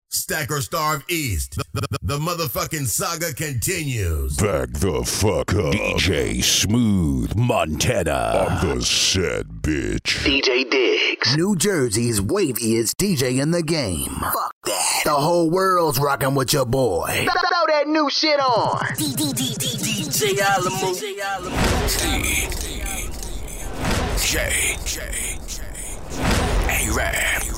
Stack or Starve East. The motherfucking saga continues. Back the fuck up. DJ Smooth Montana. On the set, bitch. DJ Diggs. New Jersey's waviest DJ in the game. Fuck that. The whole world's rocking with your boy. Throw that new shit on. DJ Alamo. DJ A-Rap.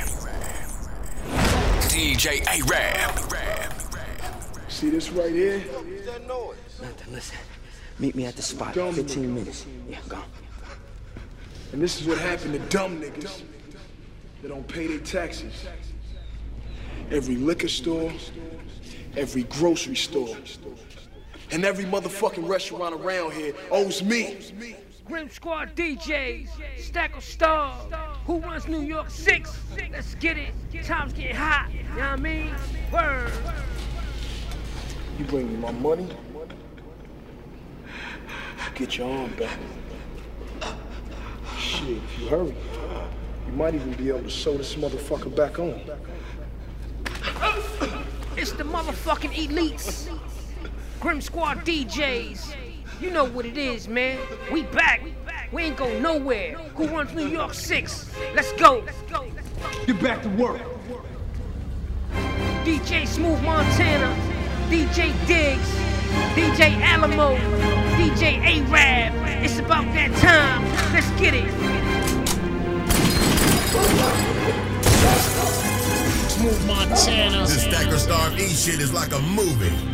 DJ A-Rap. See this right here? Nothing, listen. Meet me at the spot. 15 minutes. Yeah, go. And this is what happened to dumb niggas that don't pay their taxes. Every liquor store, every grocery store, and every motherfucking restaurant around here owes me. Grim Squad DJs, Stack or Starve. Who runs New York 6? Let's get it. Time's getting hot. You know what I mean? Word. You bring me my money, get your arm back. Shit, if you hurry, you might even be able to sew this motherfucker back on. It's the motherfucking elites. Grim Squad DJs. You know what it is, man. We back. We ain't go nowhere. Who runs New York 6? Let's go. Get back to work. DJ Smooth Montana, DJ Diggs, DJ Alamo, DJ A-Rap. It's about that time. Let's get it. Smooth Montana. This Stack or Starve East shit is like a movie.